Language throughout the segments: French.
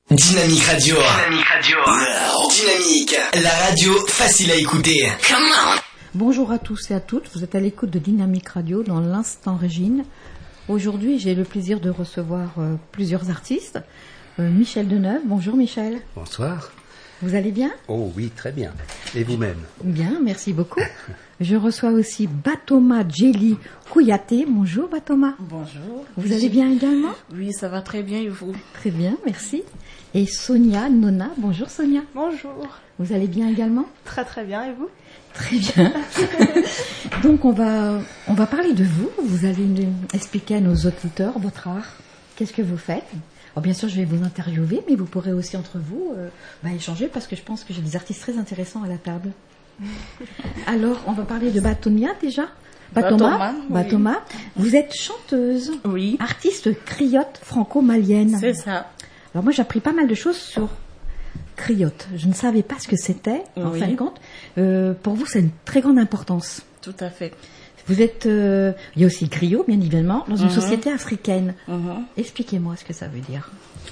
Dynamique Radio. Dynamique Radio. Wow. Dynamique. La radio facile à écouter. Come on. Bonjour à tous et à toutes. Vous êtes à l'écoute de Dynamique Radio dans l'Instant Régine. Aujourd'hui, j'ai le plaisir de recevoir plusieurs artistes. Michel Deneuve. Bonjour Michel. Bonsoir. Vous allez bien? Oh oui, très bien. Et vous-même? Bien, merci beaucoup. Je reçois aussi Batoma Djeli Kouyaté. Bonjour Batoma. Bonjour. Vous allez bien également? Oui, ça va très bien et vous? Très bien, merci. Et Sonia Nona. Bonjour Sonia. Bonjour. Vous allez bien également? Très très bien, et vous? Très bien. Donc on va parler de vous. Vous allez nous expliquer à nos auditeurs votre art. Qu'est-ce que vous faites? Alors, bien sûr, je vais vous interviewer, mais vous pourrez aussi entre vous échanger parce que je pense que j'ai des artistes très intéressants à la table. Alors, on va parler de Batoma déjà. Batoma, oui. Vous êtes chanteuse, oui, artiste criotte franco-malienne. C'est ça. Alors moi, j'ai appris pas mal de choses sur criotte. Je ne savais pas ce que c'était, en fin de compte. Pour vous, c'est une très grande importance. Tout à fait. Vous êtes, il y a aussi griot, bien évidemment, dans une société africaine. Expliquez-moi ce que ça veut dire.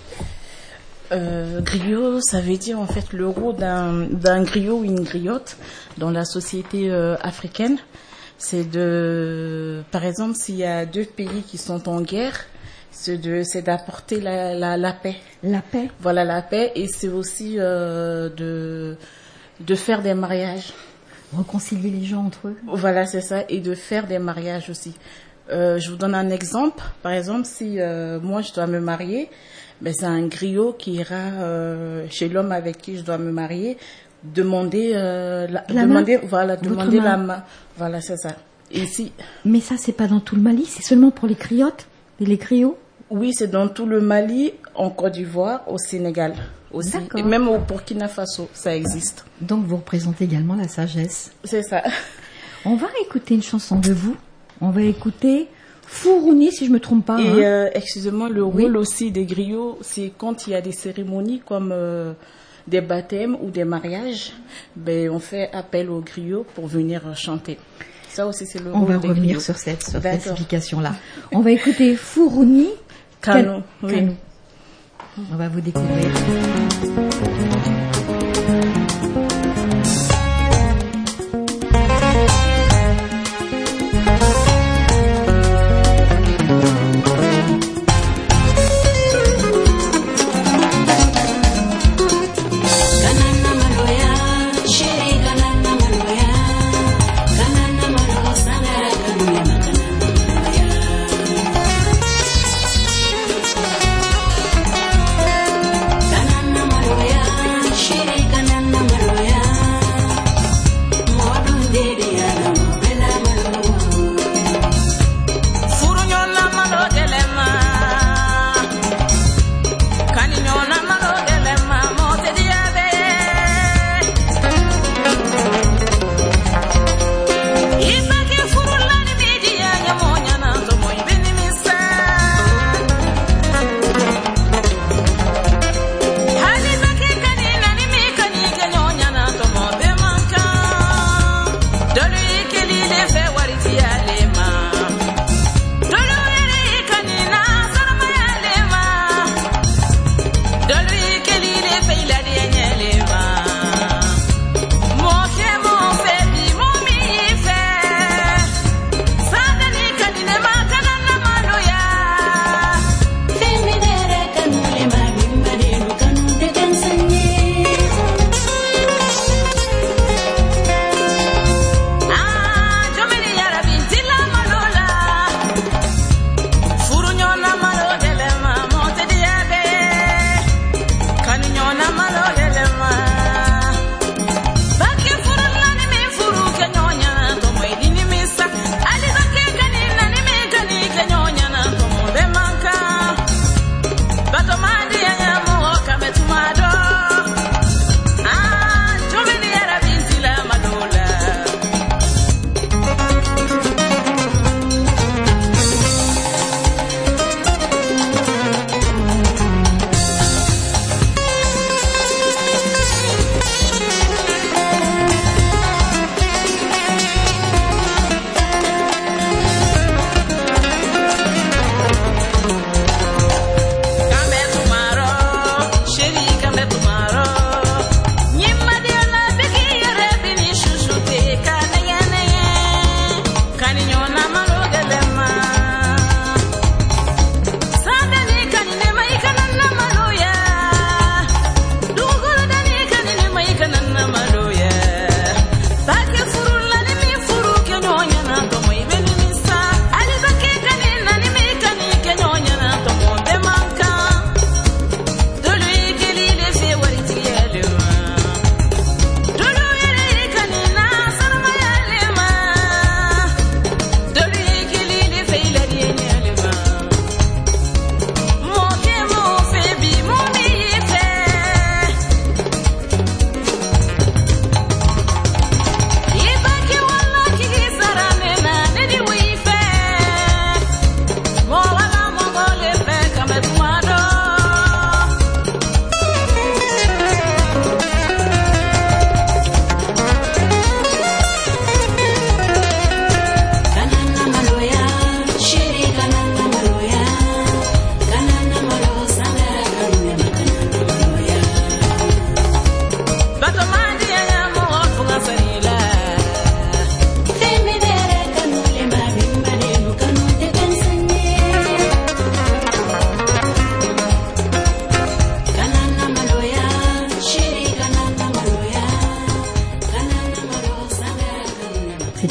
Griot, ça veut dire en fait le rôle d'un griot ou une griotte dans la société africaine. C'est par exemple, s'il y a deux pays qui sont en guerre, c'est d'apporter la paix. La paix. Voilà, la paix, et c'est aussi de faire des mariages. Réconcilier les gens entre eux. Voilà, c'est ça, et de faire des mariages aussi. Je vous donne un exemple. Par exemple, si moi je dois me marier, ben c'est un griot qui ira chez l'homme avec qui je dois me marier, demander la main. Voilà, c'est ça. Ici. Mais ça, c'est pas dans tout le Mali, c'est seulement pour les criottes et les griots. Oui, c'est dans tout le Mali, en Côte d'Ivoire, au Sénégal aussi. D'accord. Et même au Burkina Faso, ça existe. Donc vous représentez également la sagesse. C'est ça. On va écouter une chanson de vous. On va écouter Fourouni, si je me trompe pas. Et excusez-moi, le rôle aussi des griots, c'est quand il y a des cérémonies comme des baptêmes ou des mariages, ben on fait appel aux griots pour venir chanter. Ça aussi, c'est le rôle des griots. On va revenir sur cette explication-là. On va écouter Fourouni Kano. Oui. On va vous découvrir. Yeah.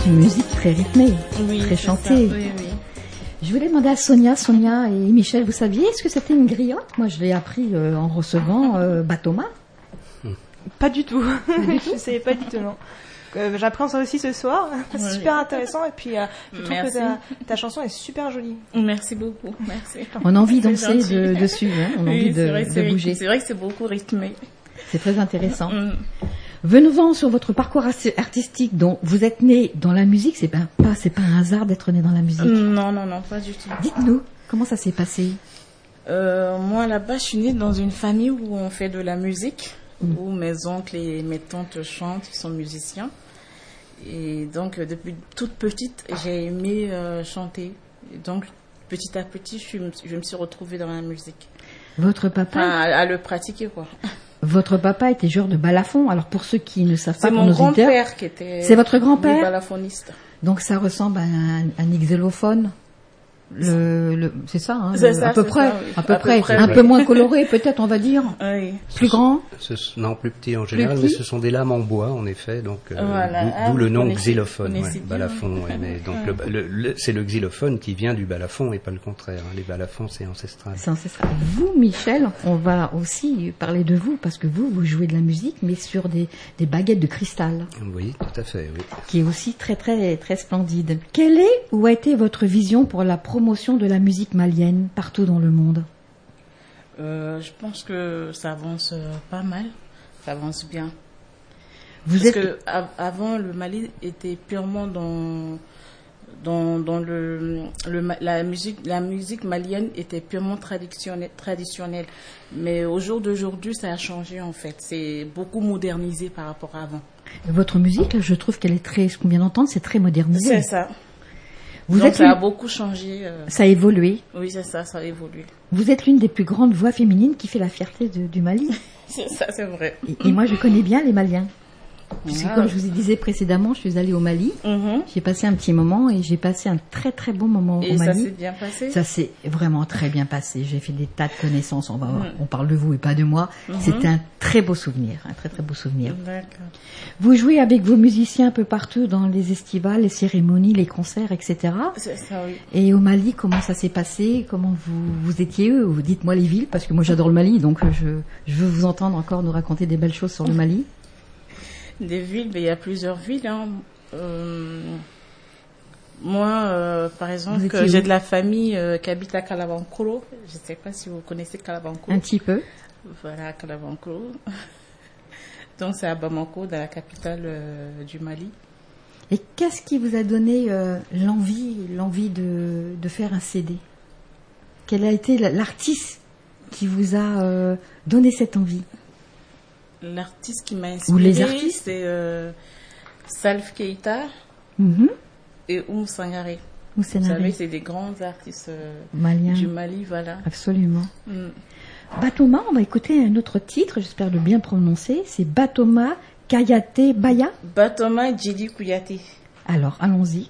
c'est une musique très rythmée, Oui, très c'est chantée. ça, oui, oui. Je voulais demander à Sonia et Michel, vous saviez, est-ce que c'était une griotte? Moi, je l'ai appris en recevant Batoma. Pas du tout. Je ne savais pas du tout, non. J'apprends ça aussi ce soir. C'est super intéressant. Et puis, je trouve Merci. que ta chanson est super jolie. Merci beaucoup, merci. On a envie de C'est danser gentil. dessus, hein. On a envie Oui, c'est vrai, de bouger. C'est vrai que c'est beaucoup rythmé. C'est très intéressant. Mm. Venons-en sur votre parcours artistique. Donc, vous êtes né dans la musique, c'est pas un hasard d'être né dans la musique. Non, pas du tout. Dites-nous, comment ça s'est passé? Moi, là-bas, je suis née dans une famille où on fait de la musique, où mes oncles et mes tantes chantent, ils sont musiciens. Et donc, depuis toute petite, j'ai aimé chanter. Et donc, petit à petit, je me suis retrouvée dans la musique. Votre papa, À le pratiquer, quoi. votre papa était joueur de balafon. Alors, pour ceux qui ne savent pas, C'est pour mon nos auditeurs, grand-père qui était... C'est votre grand-père? Oui, balafoniste. donc ça ressemble à un xylophone. C'est ça, hein, C'est ça, à peu c'est près, ça, oui. à peu À près, peu près, un oui. peu moins coloré peut-être, on va dire, Oui. plus grand. Non, plus petit en général, petit. mais ce sont des lames en bois, en effet, donc Voilà. d'où le Vous nom connaissez- xylophone, connaissez bien. balafon. Ouais, mais donc c'est le xylophone qui vient du balafon et pas le contraire. Hein. Les balafons, c'est ancestral. C'est ancestral. Vous, Michel, on va aussi parler de vous parce que vous jouez de la musique, mais sur des baguettes de cristal, Oui, tout à fait, oui. qui est aussi très très très splendide. Quelle est ou a été votre vision pour la promotion de la musique malienne partout dans le monde? Je pense que ça avance pas mal. Ça avance bien. Vous Parce êtes que avant, le Mali était purement dans la musique malienne était purement traditionnelle. Mais au jour d'aujourd'hui, ça a changé en fait. C'est beaucoup modernisé par rapport à avant. votre musique, là, je trouve qu'elle est très, ce qu'on vient d'entendre, c'est très modernisé. C'est ça. Vous Donc êtes ça a une- beaucoup changé. Ça a évolué. Oui, c'est ça, ça a évolué. Vous êtes l'une des plus grandes voix féminines qui fait la fierté du Mali. C'est ça, c'est vrai. Et moi, je connais bien les Maliens. Puisque, Ah. comme je vous disais précédemment, je suis allée au Mali. Mhm. J'ai passé un petit moment et j'ai passé un très très bon moment Et au ça Mali. s'est bien passé. Ça s'est vraiment très bien passé. J'ai fait des tas de connaissances. On parle de vous et pas de moi. C'était un très beau souvenir, un très très beau souvenir. D'accord. Vous jouez avec vos musiciens un peu partout dans les estivales, les cérémonies, les concerts, etc. C'est ça, oui. Et au Mali, comment ça s'est passé? Comment vous étiez eux? Vous dites-moi les villes, parce que moi j'adore le Mali, donc je veux vous entendre encore nous raconter des belles choses sur le Mali. Des villes, mais il y a plusieurs villes. Hein. Moi, par Vous exemple, étiez j'ai où? de la famille qui habite à Kalabankuro. Je ne sais pas si vous connaissez Kalabankuro. Un petit peu. Voilà, Kalabankuro. Donc, c'est à Bamako, dans la capitale du Mali. Et qu'est-ce qui vous a donné l'envie de faire un CD? Quel a été l'artiste qui vous a donné cette envie? L'artiste qui m'a inspiré, Ou les artistes? c'est Salif Keita Mhm. et Sangaré. Ou Vous savez, scénario c'est des grands artistes malien? du Mali, voilà. Absolument. Mm. Batoma, on va écouter un autre titre, j'espère le bien prononcer. C'est Batoma Kayate Baya. Batoma Djidi Kouyaté. Alors, allons-y.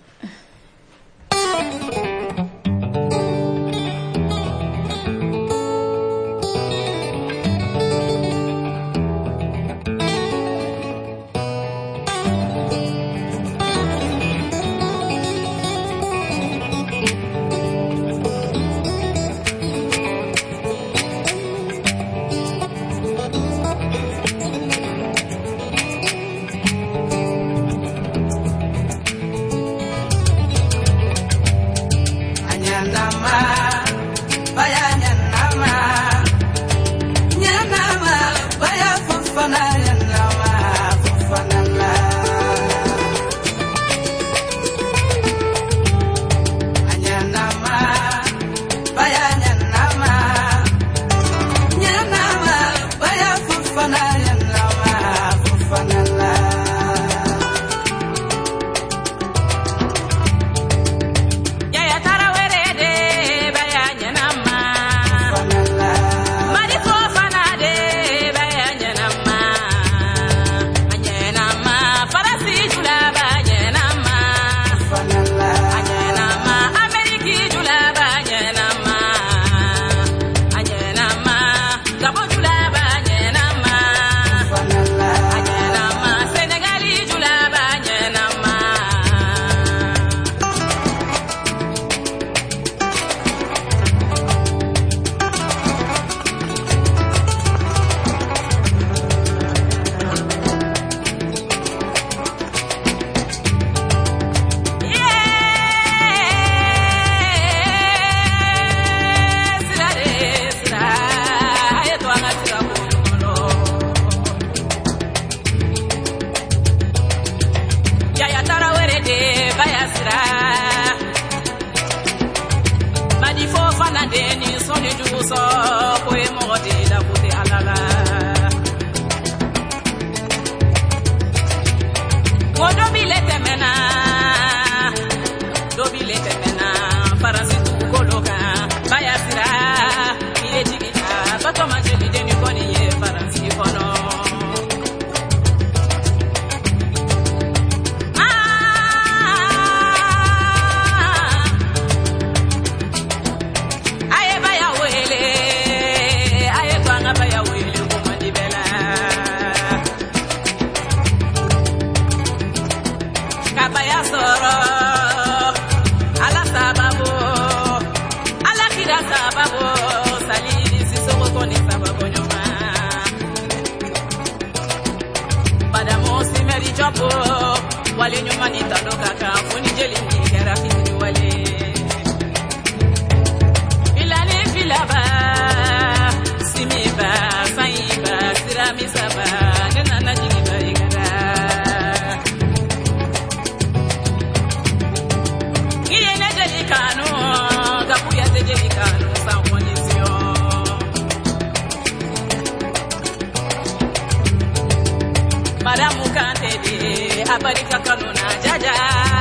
abarika kanuna jaja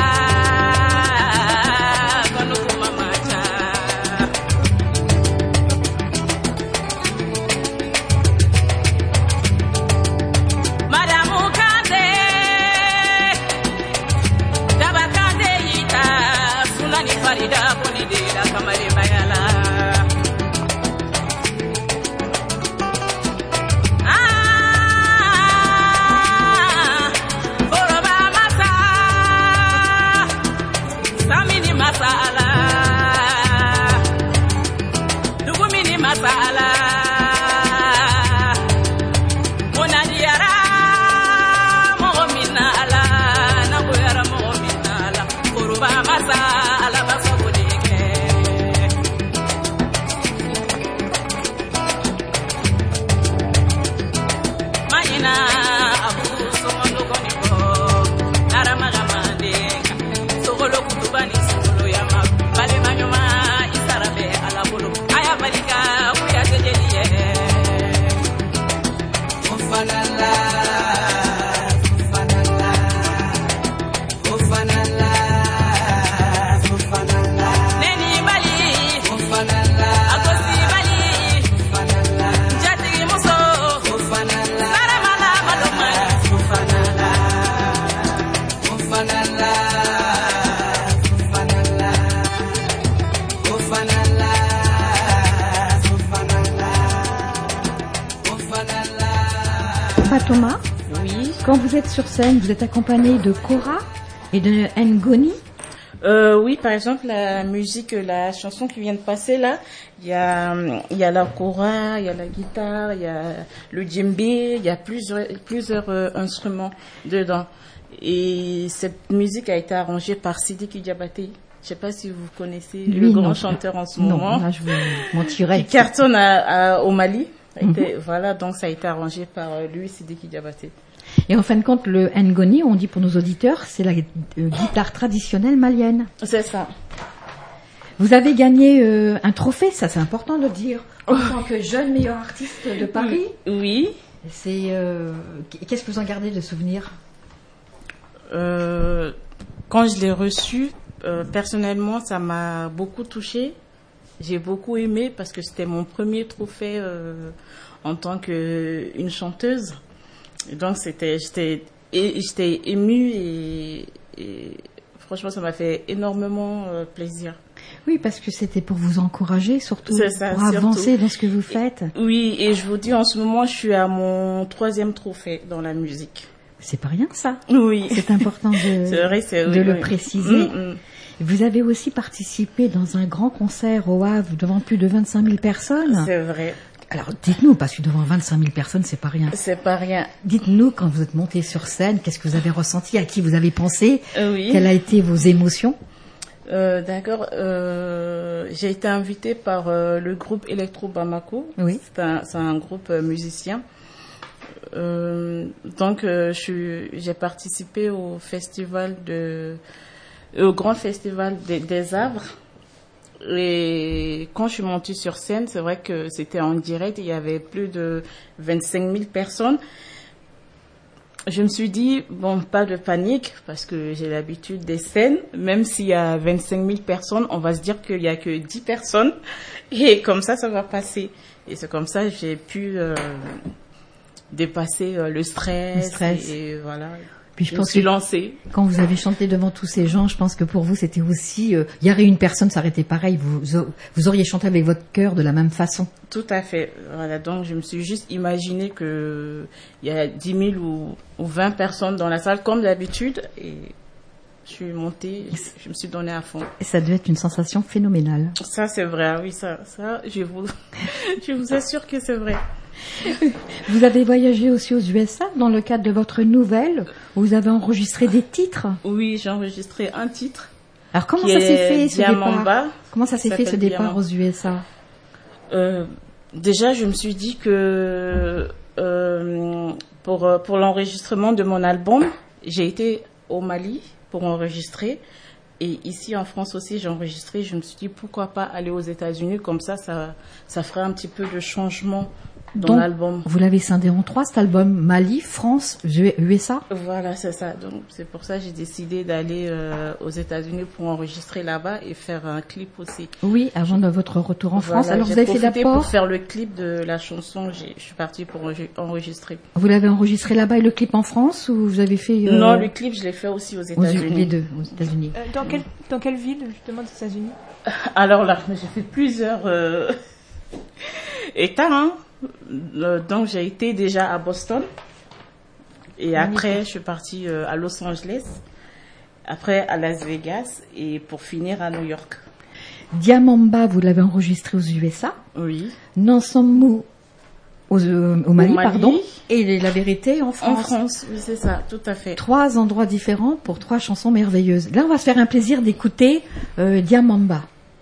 kanu kuma macha madamu kande tabakande ita fulani farida kuni de la kamale bayala Thomas, oui. Quand vous êtes sur scène, vous êtes accompagné de Kora et de Ngoni. Oui, par exemple, la musique, la chanson qui vient de passer là, il y a la kora, il y a la guitare, il y a le djembé, il y a plusieurs instruments dedans. Et cette musique a été arrangée par Sidiki Diabaté. Je sais pas si vous connaissez le grand chanteur en ce moment. Non, là, je vous mentirais. Qui cartonne au Mali. Voilà, donc ça a été arrangé par lui, Sidiki Diabaté. Et en fin de compte, le Ngoni, on dit pour nos auditeurs, c'est la guitare traditionnelle malienne. C'est ça. Vous avez gagné un trophée, ça c'est important de le dire, en tant que jeune meilleur artiste de Paris. Oui. C'est qu'est-ce que vous en gardez de souvenirs? Quand je l'ai reçu, personnellement, ça m'a beaucoup touchée. J'ai beaucoup aimé parce que c'était mon premier trophée en tant qu'une chanteuse. Et donc j'étais émue et franchement ça m'a fait énormément plaisir. Oui, parce que c'était pour vous encourager surtout, ça, pour avancer dans ce que vous faites. Oui, et je vous dis en ce moment je suis à mon 3e trophée dans la musique. C'est pas rien ça. Oui. C'est important de le préciser. Vous avez aussi participé dans un grand concert au Havre devant plus de 25 000 personnes. C'est vrai. Alors, dites-nous, parce que devant 25 000 personnes, c'est pas rien. C'est pas rien. Dites-nous, quand vous êtes monté sur scène, qu'est-ce que vous avez ressenti, à qui vous avez pensé, oui. Quelles a été vos émotions? D'accord. J'ai été invitée par le groupe Electro Bamako. Oui. C'est un groupe musicien. Donc, j'ai participé au grand festival des Havres. Et quand je suis montée sur scène, c'est vrai que c'était en direct, il y avait plus de 25 000 personnes. Je me suis dit, bon, pas de panique, parce que j'ai l'habitude des scènes. Même s'il y a 25 000 personnes, on va se dire qu'il n'y a que 10 personnes. Et comme ça va passer. Et c'est comme ça que j'ai pu dépasser le stress. Et voilà. Puis je suis lancée. Quand vous avez chanté devant tous ces gens, je pense que pour vous c'était aussi, il y aurait une personne, ça aurait été pareil. Vous auriez chanté avec votre cœur de la même façon. Tout à fait. Voilà. Donc je me suis juste imaginé que il y a 10 000 ou 20 personnes dans la salle comme d'habitude, et je suis montée, je me suis donnée à fond. Et ça devait être une sensation phénoménale. Ça c'est vrai, oui, ça, je vous assure que c'est vrai. Vous avez voyagé aussi aux USA dans le cadre de votre nouvelle, où vous avez enregistré des titres. Oui, j'ai enregistré un titre. Alors comment ça s'est fait ce départ? Comment ça s'est fait ce départ aux USA? Déjà, je me suis dit que pour l'enregistrement de mon album, j'ai été au Mali pour enregistrer. Et ici en France aussi, j'ai enregistré. Je me suis dit pourquoi pas aller aux États-Unis, comme ça ferait un petit peu de changement dans l'album. Vous l'avez scindé en 3, cet album: Mali, France, USA. Voilà, c'est ça. Donc c'est pour ça que j'ai décidé d'aller aux États-Unis pour enregistrer là-bas et faire un clip aussi. Oui, avant de votre retour en France. Voilà, alors vous avez fait d'abord pour faire le clip de la chanson. Je suis partie pour enregistrer. Vous l'avez enregistré là-bas et le clip en France, ou vous avez fait Non, le clip je l'ai fait aussi aux États-Unis. Les deux, aux États-Unis. Dans quelle ville justement des États-Unis? Alors là, j'ai fait plusieurs États. Hein. Donc j'ai été déjà à Boston et après je suis partie à Los Angeles, après à Las Vegas et pour finir à New York. Diamamba, vous l'avez enregistré aux USA. Oui. Nansammu au Mali, pardon. Et La Vérité en France. En France, oui, c'est ça, tout à fait. 3 endroits différents pour 3 chansons merveilleuses. Là, on va se faire un plaisir d'écouter Diamamba.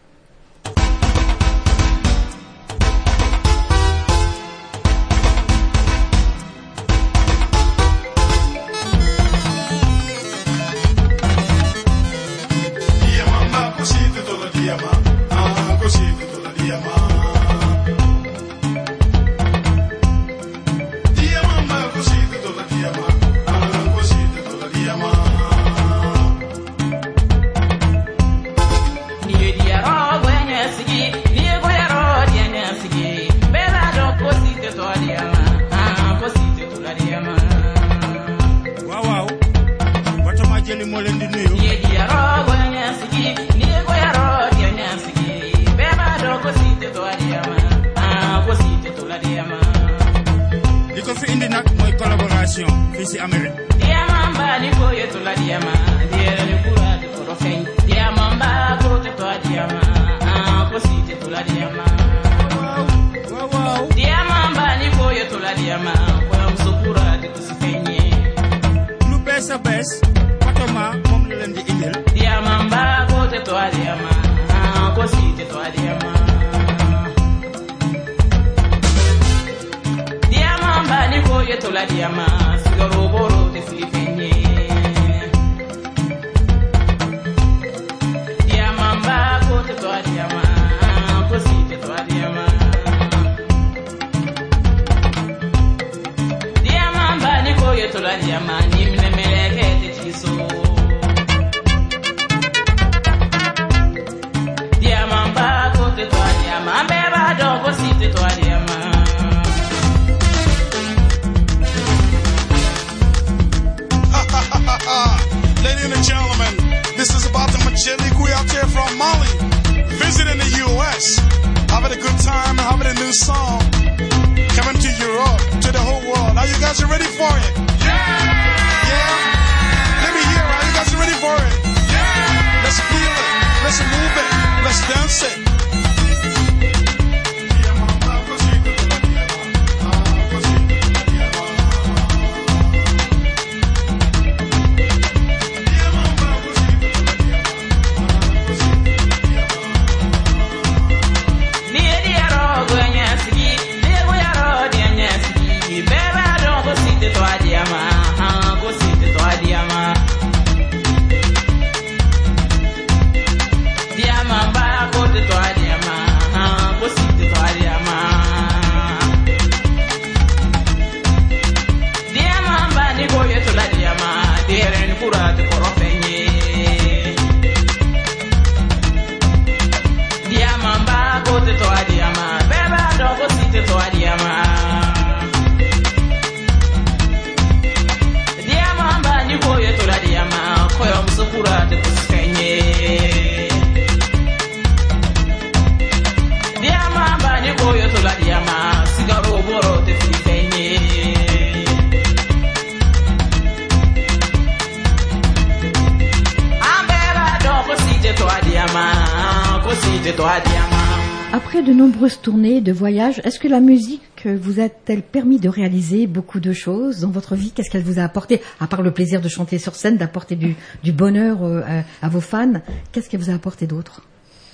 Après de nombreuses tournées, de voyages, est-ce que la musique vous a-t-elle permis de réaliser beaucoup de choses dans votre vie? Qu'est-ce qu'elle vous a apporté, à part le plaisir de chanter sur scène, d'apporter du bonheur à vos fans? Qu'est-ce qu'elle vous a apporté d'autre?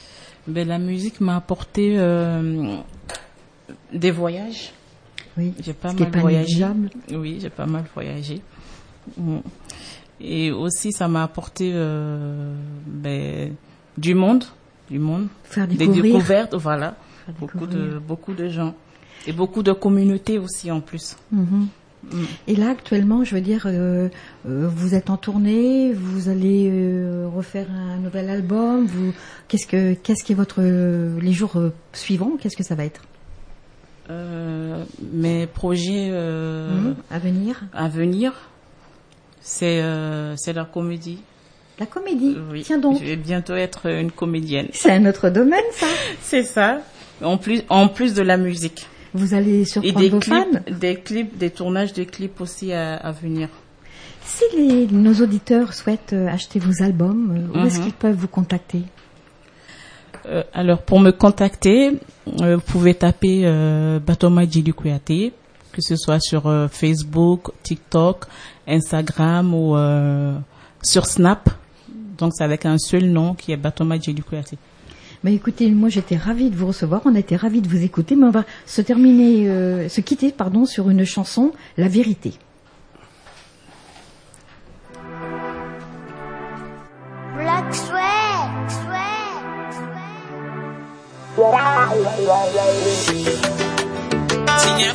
La musique m'a apporté des voyages. Oui, j'ai pas mal voyagé. Oui, j'ai pas mal voyagé. Et aussi, ça m'a apporté du monde. Faire des découvrir. Découvertes, voilà. Beaucoup de gens. Et beaucoup de communautés aussi en plus. Et là, actuellement, je veux dire, vous êtes en tournée, vous allez refaire un nouvel album. Qu'est-ce qui est votre les jours suivants? Qu'est-ce que ça va être? Mes projets à venir, c'est la comédie. La comédie. Oui. Tiens donc. Je vais bientôt être une comédienne. C'est un autre domaine, ça. C'est ça. En plus de la musique. Vous allez surprendre vos fans. Des tournages de clips aussi à venir. Si nos auditeurs souhaitent acheter vos albums, où est-ce qu'ils peuvent vous contacter? Alors, pour me contacter, vous pouvez taper Batoma Djily Kouyaté, que ce soit sur Facebook, TikTok, Instagram ou sur Snap. Donc, c'est avec un seul nom qui est Batoma Djily Kouyaté. Mais écoutez, moi j'étais ravie de vous recevoir, on a été ravis de vous écouter, mais on va se quitter sur une chanson, La Vérité. Black Sweat, Tinya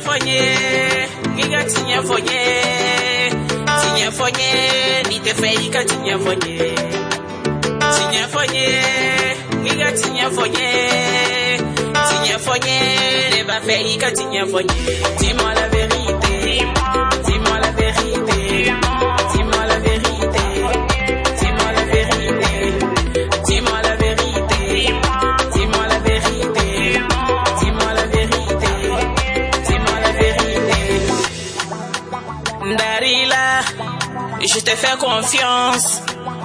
fonye, ni te fei ka tinya fonye. Tinya fonye, ne va fei ka tinya fonye. Dis-moi la vérité, dis-moi la vérité, dis-moi la vérité, dis-moi la vérité, dis-moi la vérité, dis-moi la vérité, dis-moi la vérité, dis-moi la vérité. Darila, je te fais confiance.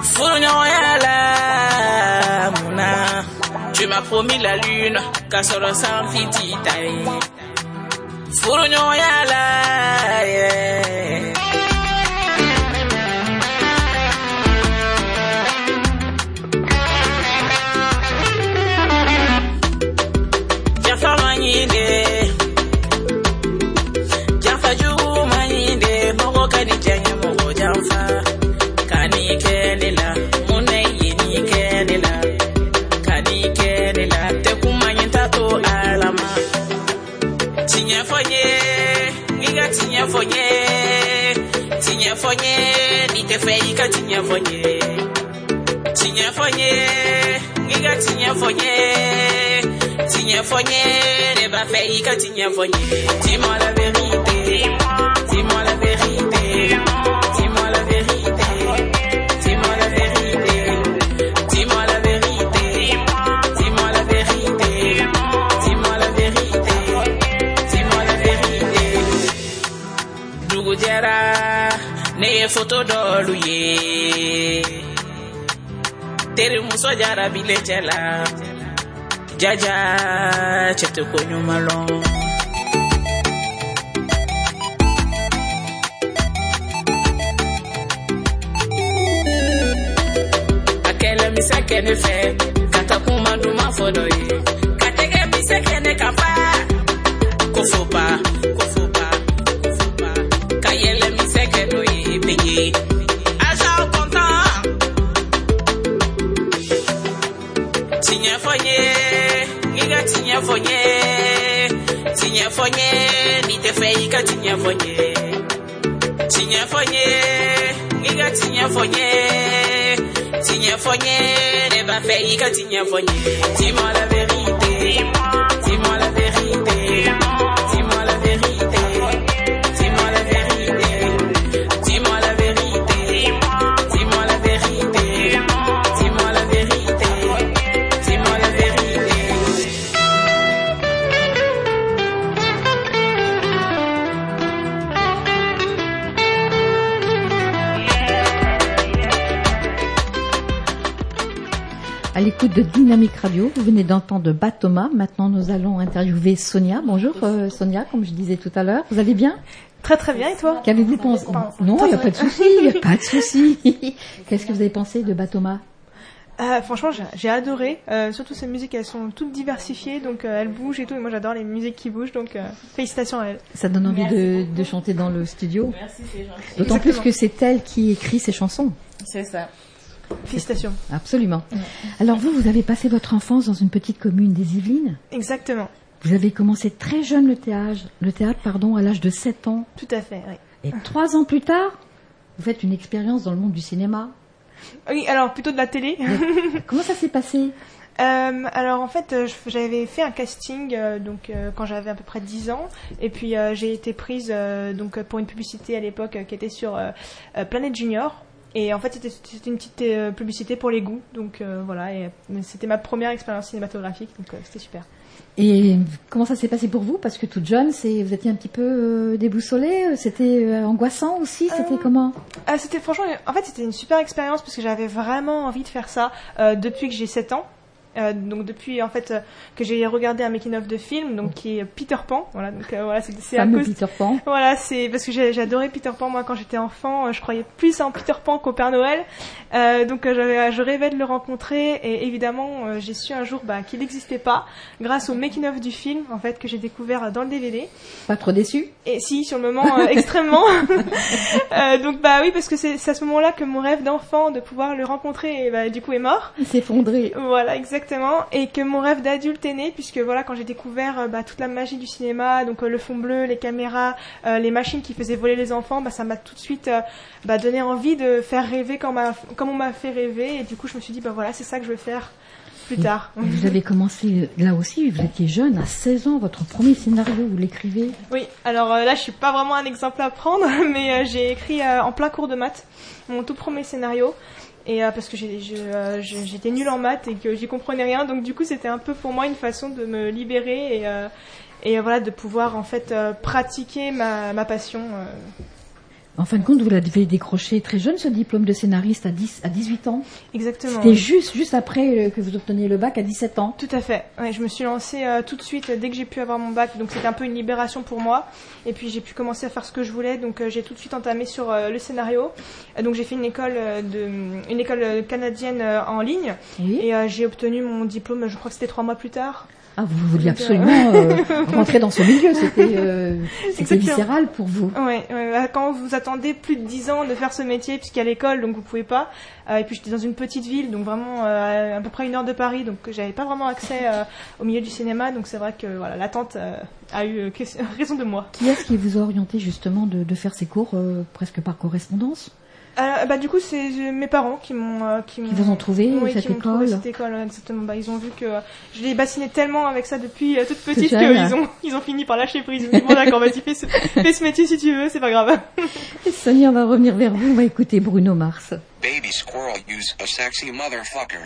Fournoyala, Mouna. Tu m'as promis la lune, Kassoro sans fititaï. Fournoyala, yeah. Jafa maninde, Jafa jugu maninde, Mogo kani janya mogo jamfa. Kani kenela, mune yini kenela. Kani kenela, te kumanyenta to alama. Tinya fonye, giga tinya fonye. Tinya fonye, ni te fei ka tinya fonye. Tinya fonye, giga tinya fonye. Tinya fonye, ne ba fei ka tinya fonye. Dis-moi la vérité, dis-moi la vérité, dis-moi la vérité. Dis-moi la vérité, dis-moi la vérité, dis-moi la vérité, dis-moi la vérité, dis-moi la vérité. Dugu jara, ne photo dolu ye. Tere muso jara bile jela. Jaja, chete konyo malon. Kene fe kata kumadu mafodoye katege bise kene kafa kofopa kayele mise kedoye peye aja content tinya fonye ni te fei ka tinya fonye giga tinya fonye Tinya fonye, ne va fei ka tinya fonye. Dis-moi la vérité, dis-moi la vérité, dis-moi la vérité, dis-moi la vérité, dis-moi la vérité, dis-moi la vérité, dis-moi la vérité, dis-moi la vérité. À l'écoute de Dynamique Radio, vous venez d'entendre Batoma. Maintenant, nous allons interviewer Sonia. Bonjour Sonia, comme je disais tout à l'heure. Vous allez bien? Très très bien, et toi? Qu'avez-vous pensé? Non, il n'y a pas de souci, il n'y a pas de souci. Qu'est-ce que vous avez pensé de Batoma? Franchement, j'ai adoré. Surtout ces musiques, elles sont toutes diversifiées, donc elles bougent et tout. Et moi, j'adore les musiques qui bougent, donc félicitations à elles. Ça donne envie de chanter dans le studio. Merci, c'est gentil. D'autant plus que c'est elle qui écrit ses chansons. C'est ça. Félicitations. Absolument. Alors vous avez passé votre enfance dans une petite commune des Yvelines? Exactement. Vous avez commencé très jeune le théâtre, à l'âge de 7 ans. Tout à fait, oui. Et 3 ans plus tard, vous faites une expérience dans le monde du cinéma. Oui, alors plutôt de la télé. Comment ça s'est passé ? Alors en fait, j'avais fait un casting quand j'avais à peu près 10 ans, et puis j'ai été prise pour une publicité à l'époque qui était sur Planète Junior. Et en fait, c'était une petite publicité pour les goûts, donc voilà. Et c'était ma première expérience cinématographique, donc c'était super. Et comment ça s'est passé pour vous ? Parce que toute jeune, vous étiez un petit peu déboussolée. C'était angoissant aussi. C'était comment ? C'était franchement, en fait, c'était une super expérience parce que j'avais vraiment envie de faire ça depuis que j'ai 7 ans. Donc depuis en fait que j'ai regardé un making of de film qui est Peter Pan, voilà, donc voilà, c'est à cause Peter Pan. Voilà, c'est parce que j'ai adoré Peter Pan. Moi quand j'étais enfant, je croyais plus en Peter Pan qu'au Père Noël, donc je rêvais de le rencontrer, et évidemment j'ai su un jour qu'il n'existait pas grâce au making of du film en fait que j'ai découvert dans le DVD. Pas trop déçu ? Et si, sur le moment extrêmement. Donc oui, parce que c'est à ce moment-là que mon rêve d'enfant de pouvoir le rencontrer du coup est mort. Il s'est effondré. Voilà, exactement. Et que mon rêve d'adulte est né, puisque voilà, quand j'ai découvert toute la magie du cinéma, donc le fond bleu, les caméras, les machines qui faisaient voler les enfants, ça m'a tout de suite donné envie de faire rêver comme on m'a fait rêver. Et du coup, je me suis dit, voilà, c'est ça que je veux faire plus tard. Vous avez commencé, là aussi, vous étiez jeune, à 16 ans, votre premier scénario, vous l'écrivez ? Oui, alors là, je suis pas vraiment un exemple à prendre, mais j'ai écrit en plein cours de maths mon tout premier scénario. Et parce que j'étais nulle en maths et que j'y comprenais rien, donc du coup c'était un peu pour moi une façon de me libérer et voilà, de pouvoir en fait pratiquer ma passion. En fin de compte, vous l'avez décroché très jeune, ce diplôme de scénariste à 18 ans. Exactement. C'était juste après que vous obteniez le bac à 17 ans. Tout à fait. Ouais, je me suis lancée tout de suite dès que j'ai pu avoir mon bac, donc c'était un peu une libération pour moi. Et puis j'ai pu commencer à faire ce que je voulais, donc j'ai tout de suite entamé sur le scénario. Donc j'ai fait une école canadienne en ligne, oui. Et j'ai obtenu mon diplôme, je crois que c'était 3 mois plus tard. Ah, vous vouliez absolument rentrer dans ce milieu, c'était viscéral pour vous. Ouais, quand vous attendez plus de 10 ans de faire ce métier, puisqu'à l'école, donc vous pouvez pas. Et puis j'étais dans une petite ville, donc vraiment à peu près 1 heure de Paris, donc j'avais pas vraiment accès au milieu du cinéma, donc c'est vrai que voilà, l'attente a eu raison de moi. Qui est-ce qui vous a orienté justement de faire ces cours presque par correspondance ? Du coup, c'est mes parents qui vous ont trouvé cette école. Cette école, exactement. Ils ont vu que je les bassinais tellement avec ça depuis toute petite qu'ils ont fini par lâcher prise. Bon, d'accord, vas-y, fais ce métier si tu veux, c'est pas grave. Sonia, on va revenir vers vous. On va écouter Bruno Mars. Baby squirrel, use a sexy motherfucker.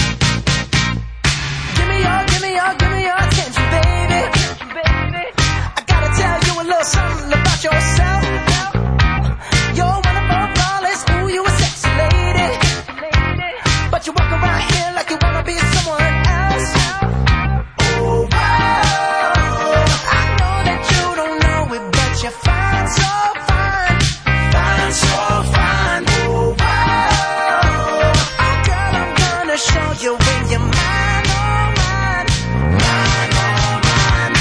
Give me your attention, baby. I gotta tell you a little something about yourself. You're wonderful, flawless, ooh, you a sexy lady. But you walk around here like you wanna be someone else. Oh, wow. I know that you don't know it, but you're fine, so fine. Fine, so fine. Oh, wow. Oh, girl, I'm gonna show you when you're mine, oh, mine. Mine, oh, mine.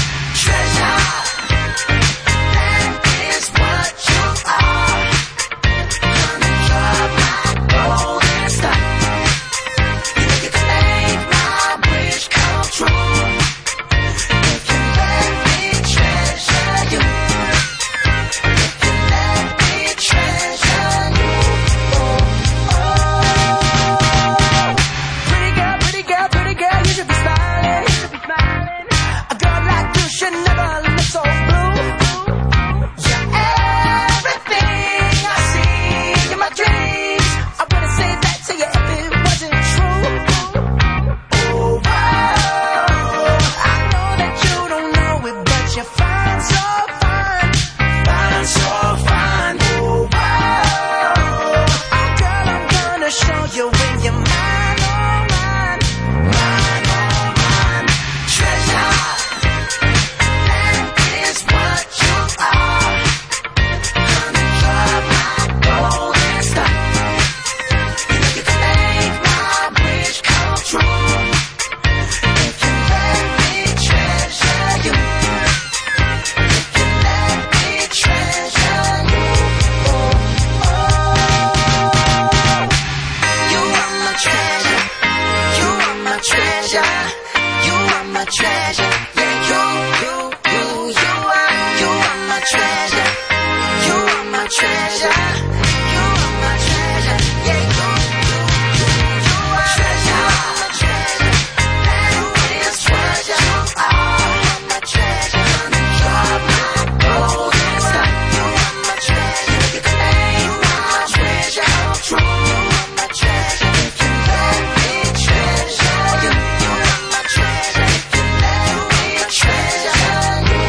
treasure. You are my treasure. You are my treasure. Yeah, you are treasure. My treasure. You is treasure. You are my treasure. You are my golden star. You are my treasure. You are my treasure. You are my treasure. If you let me treasure you, you are my treasure. If you let me treasure you,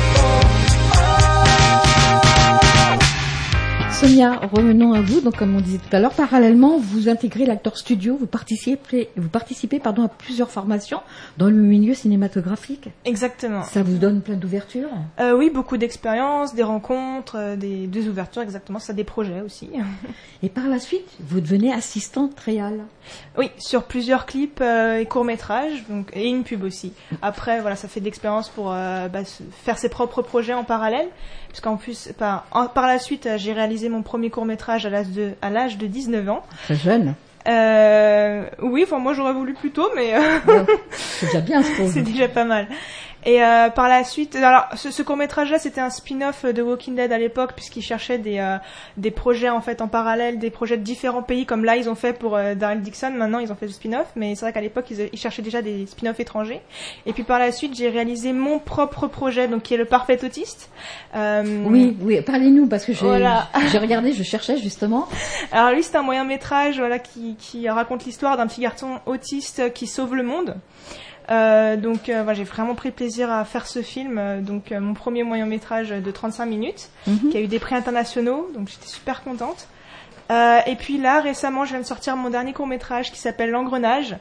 Sonia, revenons à vous. Donc, comme on disait tout à l'heure, parallèlement, vous intégrez l'Actor Studio, vous participez à plusieurs formations dans le milieu cinématographique. Exactement. Ça vous donne plein d'ouvertures? Oui, beaucoup d'expériences, des rencontres, des ouvertures, exactement, ça, des projets aussi. Et par la suite, vous devenez assistante réal. Oui, sur plusieurs clips et courts-métrages, donc, et une pub aussi. Après, voilà, ça fait de l'expérience pour faire ses propres projets en parallèle, puisqu'en plus, par la suite, j'ai réalisé mon premier court-métrage à l'âge de 19 ans. Très jeune. Oui, enfin moi j'aurais voulu plus tôt, mais c'est déjà bien, je trouve. C'est déjà pas mal. Et par la suite, alors ce court-métrage-là, c'était un spin-off de Walking Dead à l'époque, puisqu'ils cherchaient des projets en fait en parallèle, des projets de différents pays, comme là ils ont fait pour Daryl Dixon. Maintenant ils ont fait le spin-off, mais c'est vrai qu'à l'époque ils cherchaient déjà des spin-offs étrangers. Et puis par la suite, j'ai réalisé mon propre projet, donc qui est le Parfait Autiste. Oui, parlez-nous, parce que voilà. j'ai regardé, je cherchais justement. Alors lui, c'est un moyen-métrage, voilà, qui raconte l'histoire d'un petit garçon autiste qui sauve le monde. Voilà, j'ai vraiment pris plaisir à faire ce film. Mon premier moyen-métrage de 35 minutes, qui a eu des prix internationaux, donc j'étais super contente. Et puis là, récemment, je viens de sortir mon dernier court-métrage qui s'appelle L'Engrenage.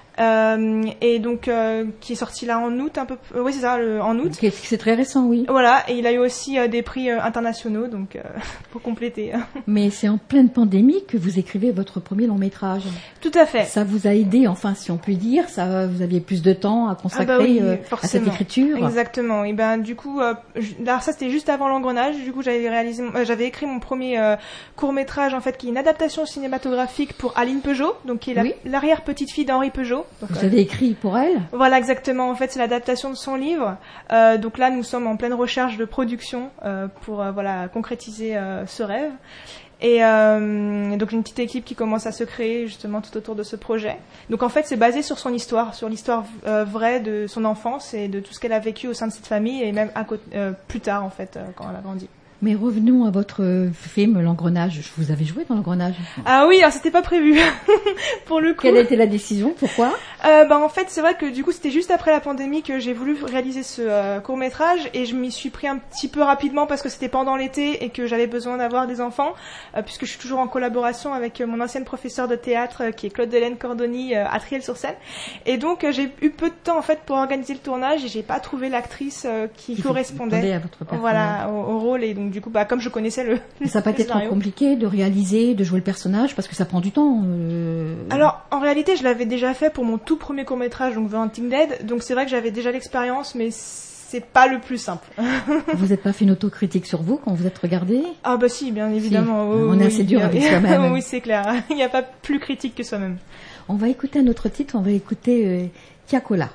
Et donc qui est sorti là en août, un peu. Oui, c'est ça, en août. C'est très récent, oui. Voilà, et il a eu aussi des prix internationaux, donc pour compléter. Mais c'est en pleine pandémie que vous écrivez votre premier long métrage. Tout à fait. Ça vous a aidé, enfin, si on peut dire, vous aviez plus de temps à consacrer à cette écriture. Exactement. Et ben du coup, alors ça c'était juste avant L'Engrenage. Du coup, j'avais écrit mon premier court métrage en fait, qui est une adaptation cinématographique pour Aline Peugeot, donc qui est l'arrière petite fille d'Henri Peugeot. Donc, vous avez écrit pour elle? Voilà, exactement. En fait, c'est l'adaptation de son livre. Donc là, nous sommes en pleine recherche de production pour concrétiser ce rêve. Et donc une petite équipe qui commence à se créer justement tout autour de ce projet. Donc en fait, c'est basé sur son histoire, sur l'histoire vraie de son enfance et de tout ce qu'elle a vécu au sein de cette famille et même plus tard en fait quand elle a grandi. Mais revenons à votre film L'Engrenage. Vous avez joué dans L'Engrenage? Ah oui, alors c'était pas prévu pour le coup. Quelle a été la décision? Pourquoi? En fait, c'est vrai que du coup, c'était juste après la pandémie que j'ai voulu réaliser ce court-métrage et je m'y suis pris un petit peu rapidement parce que c'était pendant l'été et que j'avais besoin d'avoir des enfants puisque je suis toujours en collaboration avec mon ancienne professeure de théâtre qui est Claude-Hélène Cordoni à Triel-sur-Seine. Et donc, j'ai eu peu de temps en fait pour organiser le tournage et j'ai pas trouvé l'actrice qui correspondait à votre personnage. Voilà, au rôle. Et donc, du coup, comme je connaissais le ça n'a pas été trop compliqué de réaliser, de jouer le personnage parce que ça prend du temps. Alors, en réalité, je l'avais déjà fait pour mon tout premier court-métrage, donc The Walking Dead. Donc, c'est vrai que j'avais déjà l'expérience, mais c'est pas le plus simple. Vous n'êtes pas fait une autocritique sur vous quand vous êtes regardé? Ah bah si, bien évidemment. Si. On est assez dur avec soi-même. Oui, c'est clair. Il n'y a pas plus critique que soi-même. On va écouter un autre titre, on va écouter Tiakola.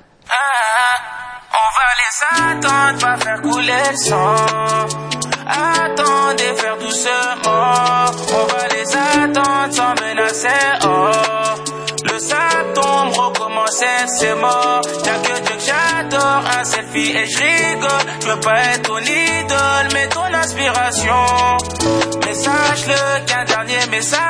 On va les attendre, pas faire couler le sang. Attendez, faire doucement. On va les attendre sans menacer. Le sac tombe, recommencer, c'est mort. Y'a que Dieu que j'adore, un selfie et je rigole. Je veux pas être ton idole, mais ton inspiration. Mais sache-le qu'un dernier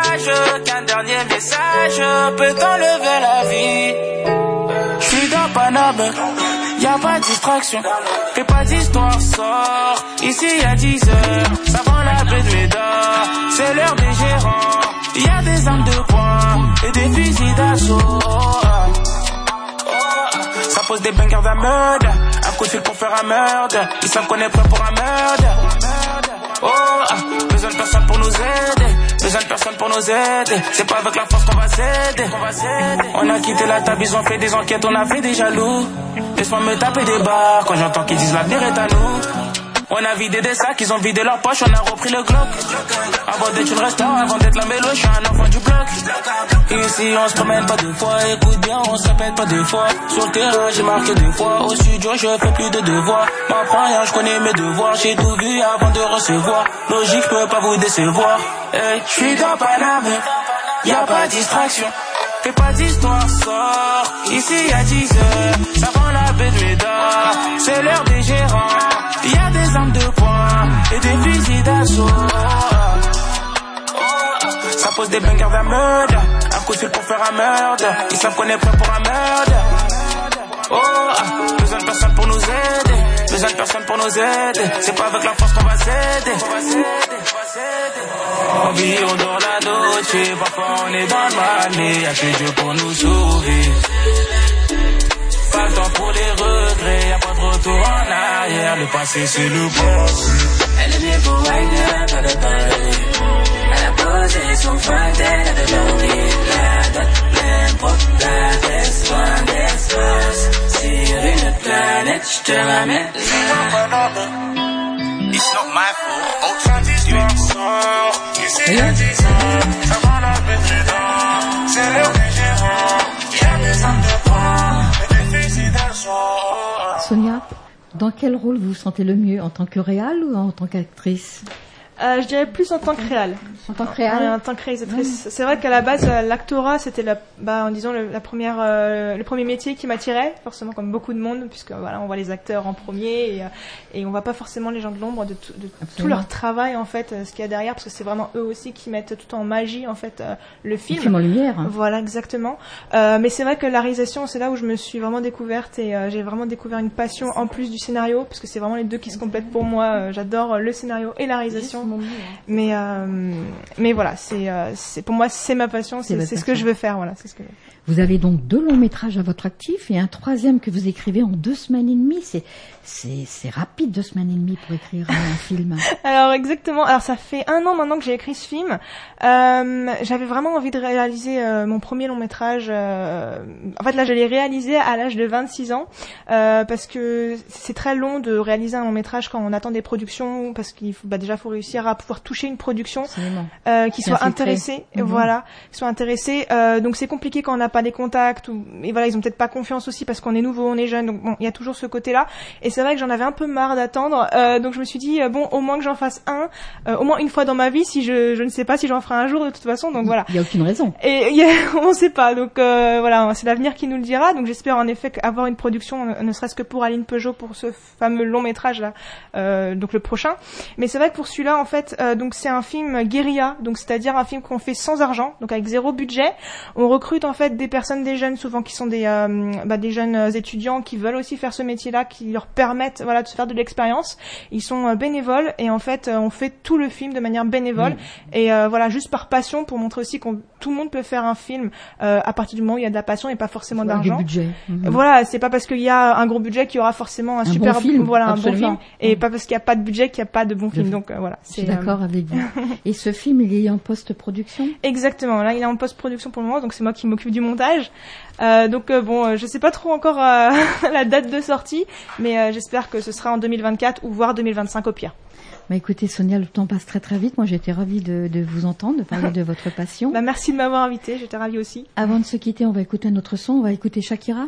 message peut t'enlever la vie. Je suis dans Paname, y'a pas de distraction. Fais pas d'histoire, sors. Ici y'a 10 heures, ça vend la baie de Médard. C'est l'heure des gérants. Y'a des armes de poing et des fusils d'assaut. Ça pose des bangers d'un meurtre. Un coup de fil pour faire un meurtre. Ils savent qu'on est prêt pour un meurtre. Besoin de personne pour nous aider. Besoin de personne pour nous aider. C'est pas avec la force qu'on va s'aider. On a quitté la table, ils ont fait des enquêtes, on a fait des jaloux. Laisse-moi me taper des barres quand j'entends qu'ils disent l'avenir est à nous. On a vidé des sacs, ils ont vidé leur poche, on a repris le Glock. Avant d'être une restaurant, avant d'être la mélo, je suis un enfant du bloc. Ici on se promène pas deux fois, écoute bien, on se répète pas deux fois. Sur le terrain j'ai marqué deux fois, au studio je fais plus de devoirs. M'apprends rien, je connais mes devoirs, j'ai tout vu avant de recevoir. Logique, je peux pas vous décevoir. Hey, je suis dans Paname, y'a pas de distraction. Fais pas d'histoire, sort, ici y'a 10 heures. Ça prend la baie de Médard, c'est l'heure des gérants. Y'a des armes de poing et des fusils d'assaut. Ça pose des bangers d'un meurtre, un coup de fil pour faire un meurtre. Ils savent qu'on est prêt pour un meurtre. Besoin de personne pour nous aider, besoin de personne pour nous aider. C'est pas avec la force qu'on va s'aider. On vit, on dort la noche, parfois on est dans le mal, mais y'a que Dieu pour nous sauver. Pas le temps pour les regrets, y'a pas de retour en arrière, le passé c'est le passé. Elle est bien pour Wagner, pas de parler. Elle a posé son fringue, elle a de l'envie. La date pleine pour la d'espace. Sur une planète, je te ramène. It's not my fault, autre d'histoire sort. Ici y'a 10 ans, ça va la pétridant. C'est l'heure des gérants, y'a des armes de poing et des fusils d'assaut. Sonia, dans quel rôle vous vous sentez le mieux, en tant que réal ou en tant qu'actrice? Je dirais plus en tant que réal. En tant que réal. Ouais, en tant que réalisatrice. C'est vrai qu'à la base, l'actorat, c'était en disant le premier métier qui m'attirait, forcément comme beaucoup de monde, puisque voilà, on voit les acteurs en premier et on voit pas forcément les gens de l'ombre de tout leur travail en fait, ce qu'il y a derrière, parce que c'est vraiment eux aussi qui mettent tout en magie en fait le film. Le film en lumière. Voilà, exactement. Mais c'est vrai que la réalisation, c'est là où je me suis vraiment découverte et j'ai vraiment découvert une passion en plus du scénario, parce que c'est vraiment les deux qui se complètent pour moi. J'adore le scénario et la réalisation. Mais voilà, c'est pour moi c'est ma passion, c'est ce que je veux faire, voilà, c'est ce que. Vous avez donc 2 longs métrages à votre actif et un 3e que vous écrivez en 2 semaines et demie. C'est rapide, 2 semaines et demie pour écrire un film. Alors exactement. Alors ça fait 1 an maintenant que j'ai écrit ce film. J'avais vraiment envie de réaliser mon premier long métrage. En fait là, je l'ai réalisé à l'âge de 26 ans parce que c'est très long de réaliser un long métrage quand on attend des productions, parce qu'il faut déjà faut réussir à pouvoir toucher une production qui soit intéressée. Voilà, qui soit intéressée. Donc c'est compliqué quand on n'a pas des contacts et voilà, ils ont peut-être pas confiance aussi parce qu'on est nouveau, on est jeune, donc bon, il y a toujours ce côté-là. Et c'est vrai que j'en avais un peu marre d'attendre, donc je me suis dit bon, au moins que j'en fasse au moins une fois dans ma vie, si je ne sais pas si j'en ferai un jour de toute façon, donc voilà. Il y a aucune raison. Et on sait pas, donc voilà, c'est l'avenir qui nous le dira. Donc j'espère en effet avoir une production, ne serait-ce que pour Aline Peugeot, pour ce fameux long métrage là, donc le prochain. Mais c'est vrai que pour celui-là, en fait, donc c'est un film guérilla, donc c'est-à-dire un film qu'on fait sans argent, donc avec 0 budget. On recrute en fait des personnes, des jeunes souvent qui sont des jeunes étudiants qui veulent aussi faire ce métier-là, qui leur permettent voilà de se faire de l'expérience. Ils sont bénévoles et en fait on fait tout le film de manière bénévole et voilà, juste par passion, pour montrer aussi que tout le monde peut faire un film à partir du moment où il y a de la passion et pas forcément d'argent. Budget. Voilà, c'est pas parce qu'il y a un gros budget qu'il y aura forcément un super bon film, voilà, un absolument. bon film, et pas parce qu'il y a pas de budget qu'il y a pas de bon film. Donc voilà, je suis d'accord avec vous. Et ce film, il est en post-production? Exactement. Là, il est en post-production pour le moment, donc c'est moi qui m'occupe du montage. Bon, je sais pas trop encore la date de sortie, mais j'espère que ce sera en 2024 ou voire 2025 au pire. Bah écoutez Sonia, le temps passe très très vite. Moi j'étais ravie de vous entendre, de parler de votre passion. Bah merci de m'avoir invitée, j'étais ravie aussi. Avant de se quitter, on va écouter un autre son, on va écouter Shakira.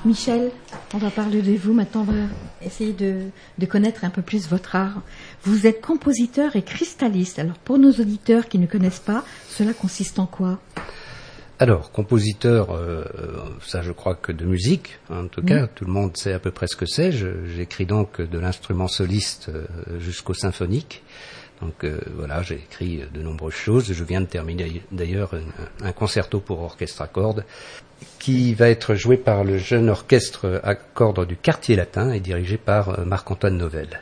Michel, on va parler de vous. Maintenant, on va essayer de connaître un peu plus votre art. Vous êtes compositeur et cristalliste. Alors, pour nos auditeurs qui ne connaissent pas, cela consiste en quoi? Alors, compositeur, ça je crois que de musique, en tout cas, tout le monde sait à peu près ce que c'est. J'écris donc de l'instrument soliste jusqu'au symphonique. Donc voilà, j'ai écrit de nombreuses choses. Je viens de terminer d'ailleurs un concerto pour orchestre à cordes qui va être joué par le jeune orchestre à cordes du Quartier Latin et dirigé par Marc-Antoine Novelle.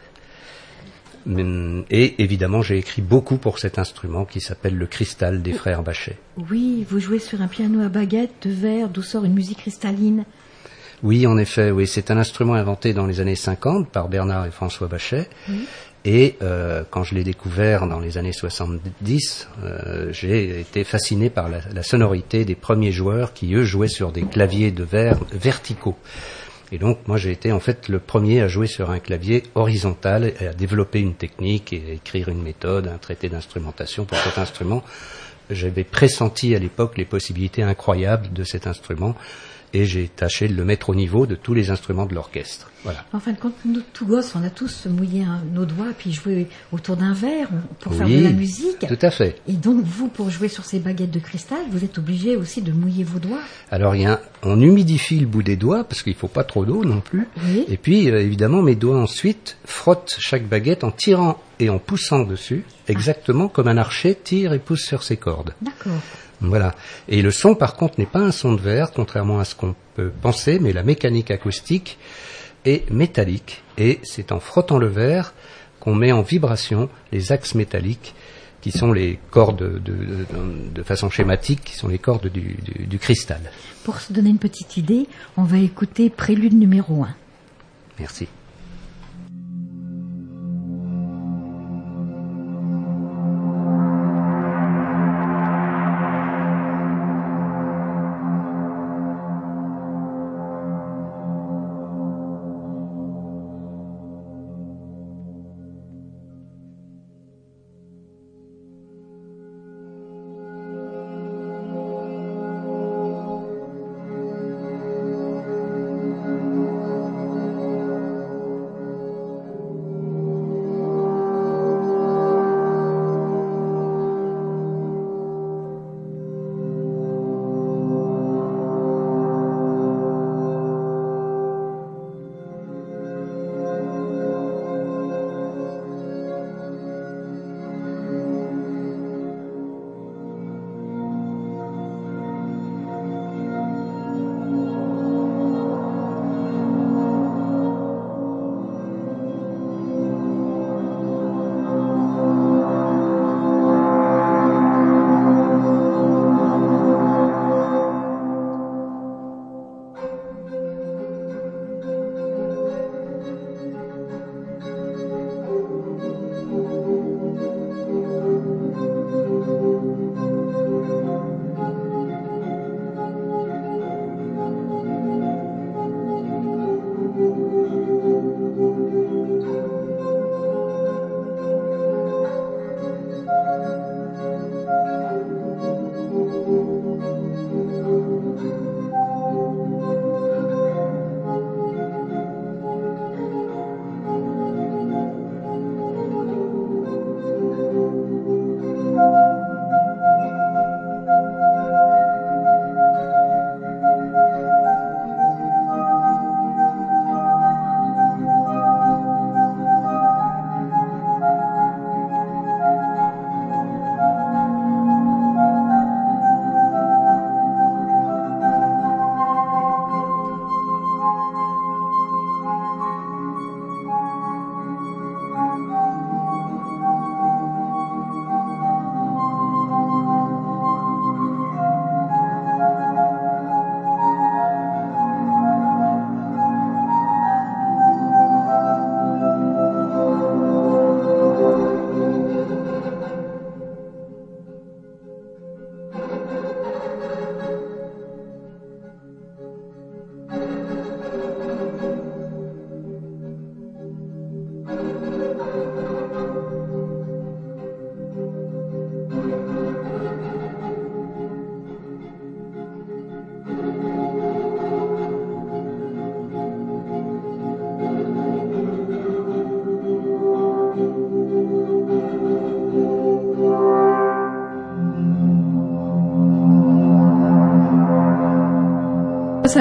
Et évidemment, j'ai écrit beaucoup pour cet instrument qui s'appelle le cristal des frères Bachet. Oui, vous jouez sur un piano à baguette de verre, d'où sort une musique cristalline. Oui, en effet, oui, c'est un instrument inventé dans les années 50 par Bernard et François Bachet. Oui. Et quand je l'ai découvert dans les années 70, j'ai été fasciné par la sonorité des premiers joueurs qui, eux, jouaient sur des claviers de verre verticaux. Et donc, moi, j'ai été en fait le premier à jouer sur un clavier horizontal et à développer une technique et à écrire une méthode, un traité d'instrumentation pour cet instrument. J'avais pressenti à l'époque les possibilités incroyables de cet instrument et j'ai tâché de le mettre au niveau de tous les instruments de l'orchestre. Voilà. En fin de compte, nous, tout gosses, on a tous mouillé nos doigts puis joué autour d'un verre pour faire de la musique. Tout à fait. Et donc, vous, pour jouer sur ces baguettes de cristal, vous êtes obligé aussi de mouiller vos doigts. Alors, on humidifie le bout des doigts parce qu'il ne faut pas trop d'eau non plus. Oui. Et puis, évidemment, mes doigts ensuite frottent chaque baguette en tirant et en poussant dessus, exactement comme un archer tire et pousse sur ses cordes. D'accord. Voilà. Et le son, par contre, n'est pas un son de verre, contrairement à ce qu'on peut penser, mais la mécanique acoustique est métallique. Et c'est en frottant le verre qu'on met en vibration les axes métalliques, qui sont les cordes de façon schématique, qui sont les cordes du cristal. Pour se donner une petite idée, on va écouter Prélude numéro 1. Merci.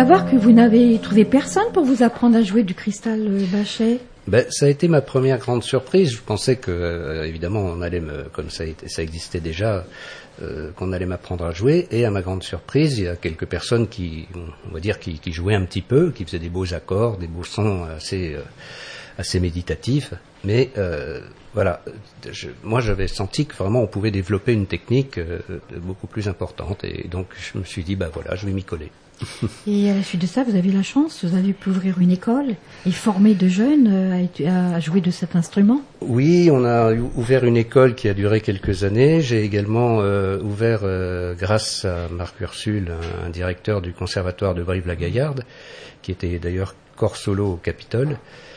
savoir que vous n'avez trouvé personne pour vous apprendre à jouer du cristal Bachet. Ça a été ma première grande surprise. Je pensais que, évidemment, on allait comme ça existait déjà, qu'on allait m'apprendre à jouer. Et à ma grande surprise, il y a quelques personnes qui jouaient un petit peu, qui faisaient des beaux accords, des beaux sons assez méditatifs. Mais voilà, moi j'avais senti que vraiment on pouvait développer une technique beaucoup plus importante. Et donc je me suis dit, voilà, je vais m'y coller. Et à la suite de ça, vous avez eu la chance, vous avez pu ouvrir une école et former de jeunes à jouer de cet instrument. Oui, on a ouvert une école qui a duré quelques années. J'ai également ouvert, grâce à Marc Ursule, un directeur du conservatoire de Brive-la-Gaillarde, qui était d'ailleurs corps solo au Capitole,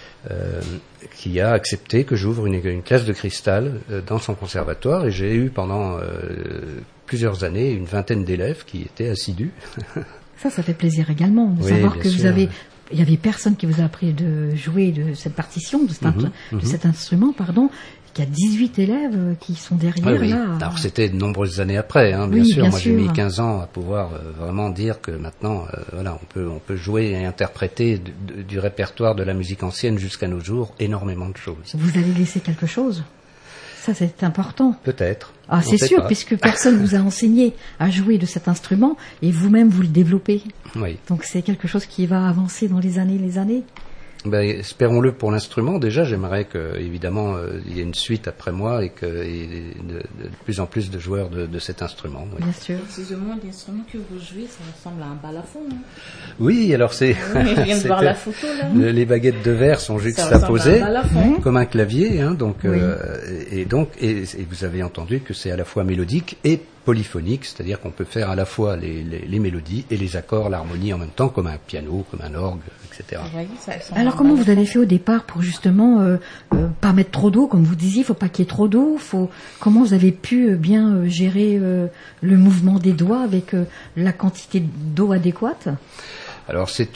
qui a accepté que j'ouvre une classe de cristal dans son conservatoire. Et j'ai eu pendant plusieurs années une vingtaine d'élèves qui étaient assidus. Ça fait plaisir également de savoir que il y avait personne qui vous a appris de jouer de cette partition, de cet instrument, pardon, qu'il y a 18 élèves qui sont derrière là. Alors c'était de nombreuses années après, bien sûr. Moi j'ai mis 15 ans à pouvoir vraiment dire que maintenant, on peut jouer et interpréter du répertoire de la musique ancienne jusqu'à nos jours énormément de choses. Vous allez laisser quelque chose ? Ça, c'est important. Peut-être. Ah, c'est sûr, puisque personne vous a enseigné à jouer de cet instrument et vous-même, vous le développez. Oui. Donc, c'est quelque chose qui va avancer dans les années. Espérons-le pour l'instrument. Déjà, j'aimerais que, évidemment, il y ait une suite après moi et qu'il y ait de plus en plus de joueurs de cet instrument. Oui. Bien sûr. Précisément, l'instrument que vous jouez, ça ressemble à un balafon, non ? Oui, alors c'est... je viens de voir la photo, là. Les baguettes de verre sont juxtaposées comme un clavier, donc, et vous avez entendu que c'est à la fois mélodique et polyphonique, c'est-à-dire qu'on peut faire à la fois les mélodies et les accords, l'harmonie en même temps, comme un piano, comme un orgue, etc. Alors comment vous avez fait au départ pour justement pas mettre trop d'eau, comme vous disiez, il faut pas qu'il y ait trop d'eau, comment vous avez pu bien gérer le mouvement des doigts avec la quantité d'eau adéquate ? Alors c'est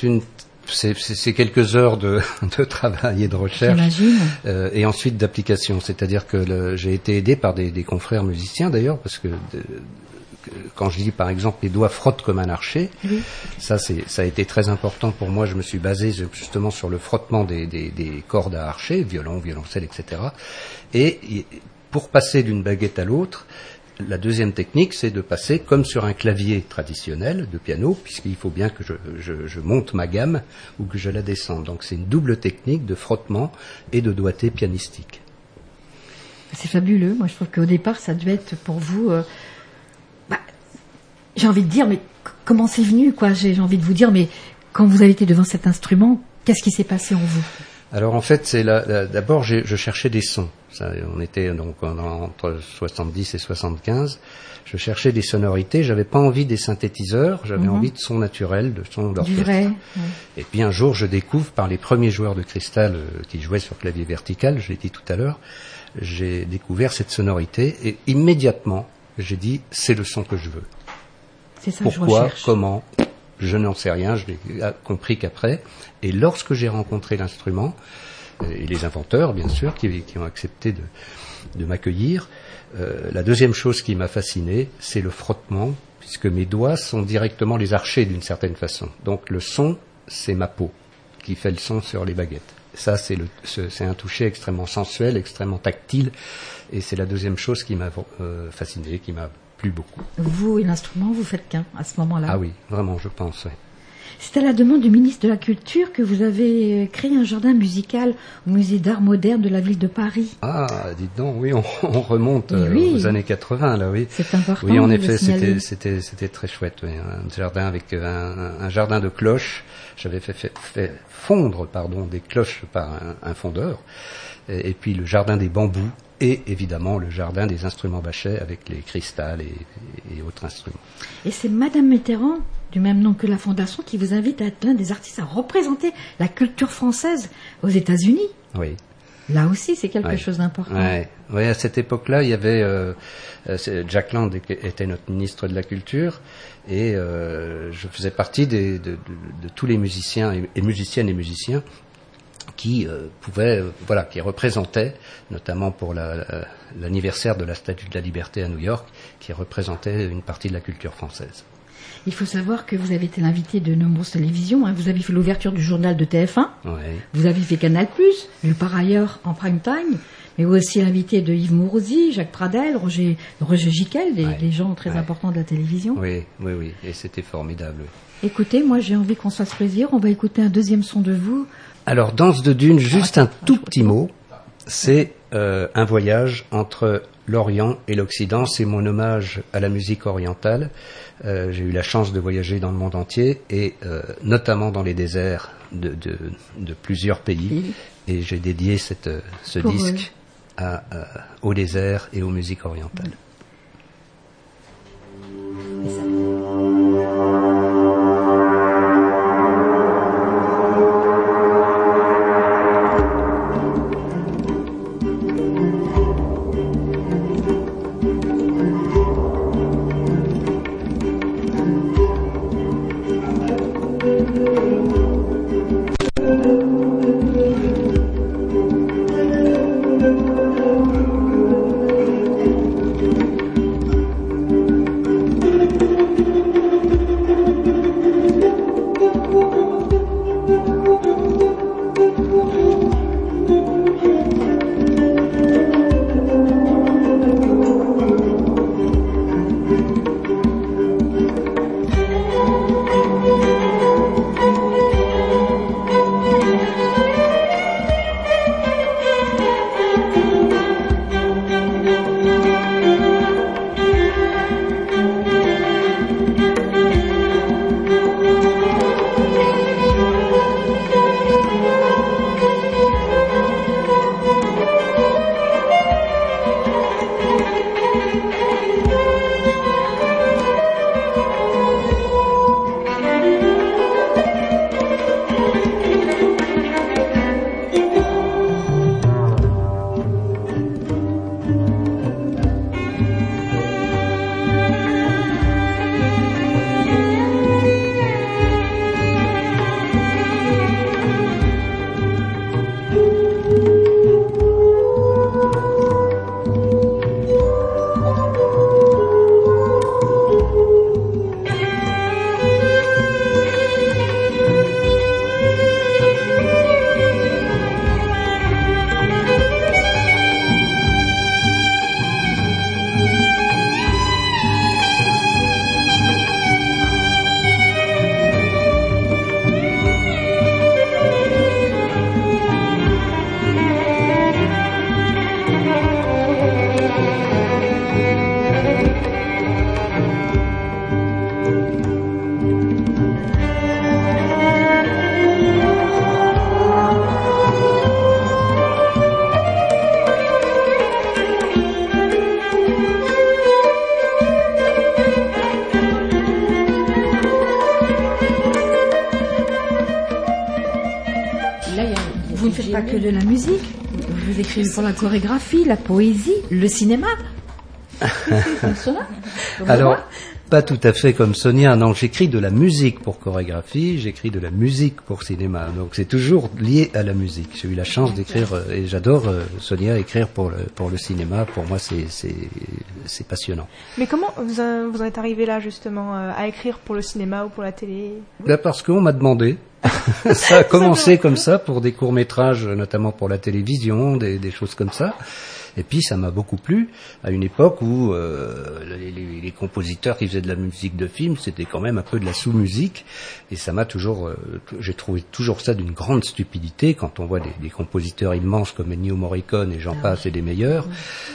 quelques heures de travail et de recherche, et ensuite d'application. C'est-à-dire que j'ai été aidé par des confrères musiciens d'ailleurs, parce que quand je dis par exemple les doigts frottent comme un archer, ça a été très important pour moi. Je me suis basé justement sur le frottement des cordes à archer, violon, violoncelle, etc. Et pour passer d'une baguette à l'autre, la deuxième technique, c'est de passer comme sur un clavier traditionnel de piano, puisqu'il faut bien que je monte ma gamme ou que je la descende. Donc c'est une double technique de frottement et de doigté pianistique. C'est fabuleux. Moi, je trouve qu'au départ, ça devait être pour vous... j'ai envie de dire, mais comment c'est venu, quoi ? J'ai envie de vous dire, mais quand vous avez été devant cet instrument, qu'est-ce qui s'est passé en vous ? Alors en fait, d'abord je cherchais des sons. On était donc entre 70 et 75. Je cherchais des sonorités. J'avais pas envie des synthétiseurs. J'avais envie de sons naturels, de sons d'orchestre. Du vrai. Et puis un jour, je découvre par les premiers joueurs de cristal qui jouaient sur clavier vertical, je l'ai dit tout à l'heure, j'ai découvert cette sonorité et immédiatement, j'ai dit c'est le son que je veux. C'est ça. Pourquoi, comment, je n'en sais rien, je l'ai compris qu'après. Et lorsque j'ai rencontré l'instrument, et les inventeurs, bien sûr, qui ont accepté de m'accueillir, la deuxième chose qui m'a fasciné, c'est le frottement, puisque mes doigts sont directement les archers d'une certaine façon. Donc le son, c'est ma peau qui fait le son sur les baguettes. Ça, c'est un toucher extrêmement sensuel, extrêmement tactile, et c'est la deuxième chose qui m'a fasciné, qui m'a plu beaucoup. Vous et l'instrument, vous faites qu'un à ce moment-là. Ah oui, vraiment, je pense, oui. C'est à la demande du ministre de la Culture que vous avez créé un jardin musical au musée d'art moderne de la ville de Paris. Ah, dites donc, oui, on remonte aux années 80, là, oui. C'est important. Oui, en effet, c'était très chouette, oui. Un jardin avec un jardin de cloches. J'avais fait fondre, des cloches par un fondeur. Et puis le jardin des bambous. Et évidemment le jardin des instruments Bachet avec les cristals et autres instruments. Et c'est Madame Mitterrand, du même nom que la Fondation, qui vous invite à être l'un des artistes à représenter la culture française aux États-Unis. Oui. Là aussi, c'est quelque chose d'important. Oui, à cette époque-là, il y avait Jack Land était notre ministre de la Culture et je faisais partie de tous les musiciens et musiciennes et musiciens qui qui représentait, notamment pour l'anniversaire de la Statue de la Liberté à New York, qui représentait une partie de la culture française. Il faut savoir que vous avez été l'invité de nombreuses télévisions. Hein. Vous avez fait l'ouverture du journal de TF1. Ouais. Vous avez fait Canal+, vu par ailleurs en prime time. Mais vous aussi l'invité de Yves Mourouzi, Jacques Pradel, Roger Giquel, les gens très importants de la télévision. Oui. Et c'était formidable. Écoutez, moi j'ai envie qu'on se fasse plaisir. On va écouter un deuxième son de vous. Alors, Danse de Dune, juste un tout petit mot. C'est un voyage entre l'Orient et l'Occident. C'est mon hommage à la musique orientale. J'ai eu la chance de voyager dans le monde entier et notamment dans les déserts de plusieurs pays. Et j'ai dédié ce disque au désert et aux musiques orientales. Pas que de la musique, vous écrivez pour la chorégraphie, la poésie, le cinéma. Comme Sonia. Alors, pas tout à fait comme Sonia, non, j'écris de la musique pour chorégraphie, j'écris de la musique pour cinéma, donc c'est toujours lié à la musique. J'ai eu la chance d'écrire, et j'adore, Sonia, écrire pour le cinéma, pour moi c'est passionnant. Mais comment vous en êtes arrivé là justement, à écrire pour le cinéma ou pour la télé? Là, parce qu'on m'a demandé. Ça a commencé comme ça pour des courts-métrages, notamment pour la télévision, des choses comme ça. Et puis ça m'a beaucoup plu à une époque où les compositeurs qui faisaient de la musique de film, c'était quand même un peu de la sous-musique. Et ça m'a toujours, j'ai trouvé toujours ça d'une grande stupidité quand on voit des compositeurs immenses comme Ennio Morricone et j'en passe et des meilleurs.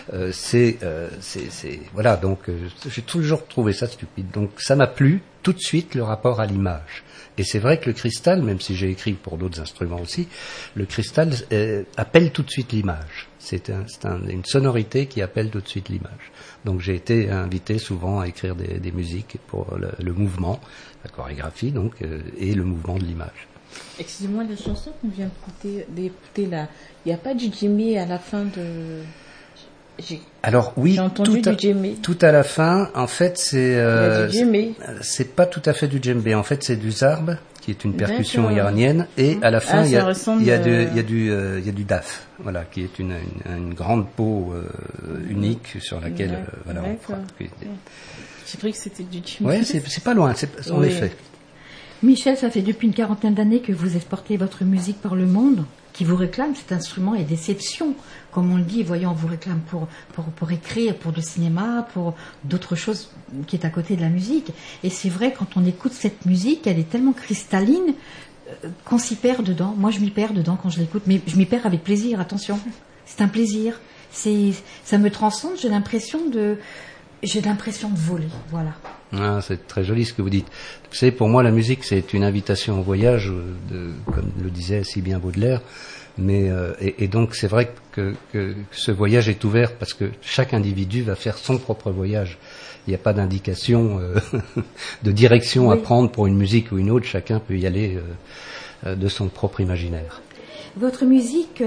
Voilà, donc j'ai toujours trouvé ça stupide. Donc ça m'a plu tout de suite le rapport à l'image. Et c'est vrai que le cristal, même si j'ai écrit pour d'autres instruments aussi, le cristal appelle tout de suite l'image. C'est une sonorité qui appelle tout de suite l'image. Donc j'ai été invité souvent à écrire des musiques pour le mouvement, la chorégraphie donc, et le mouvement de l'image. Excusez-moi, la chanson qu'on vient d'écouter là, il n'y a pas du djembé à la fin de... Alors oui, j'ai entendu du djembé. Tout à la fin, en fait, c'est pas tout à fait du djembé. En fait, c'est du zarb qui est une percussion D'accord. iranienne, et à la fin Ah, il y a, ça ressemble, il y a du daf, voilà, qui est une grande peau unique sur laquelle voilà, on D'accord. frappe. J'ai cru que c'était du jazz. Ouais, c'est pas loin, en Oui. effet. Michel, ça fait depuis une 40aine d'années que vous exportez votre musique par le monde, qui vous réclame cet instrument et déception. Comme on le dit, voyons, on vous réclame pour écrire, pour le cinéma, pour d'autres choses qui est à côté de la musique. Et c'est vrai, quand on écoute cette musique, elle est tellement cristalline qu'on s'y perd dedans. Moi, je m'y perds dedans quand je l'écoute, mais je m'y perds avec plaisir, attention. C'est un plaisir. Ça me transcende, j'ai l'impression de voler, voilà. Ah, c'est très joli ce que vous dites. Vous savez, pour moi, la musique, c'est une invitation au voyage, comme le disait si bien Baudelaire. Mais et donc, c'est vrai que ce voyage est ouvert parce que chaque individu va faire son propre voyage. Il n'y a pas d'indication de direction à prendre pour une musique ou une autre. Chacun peut y aller de son propre imaginaire. Votre musique,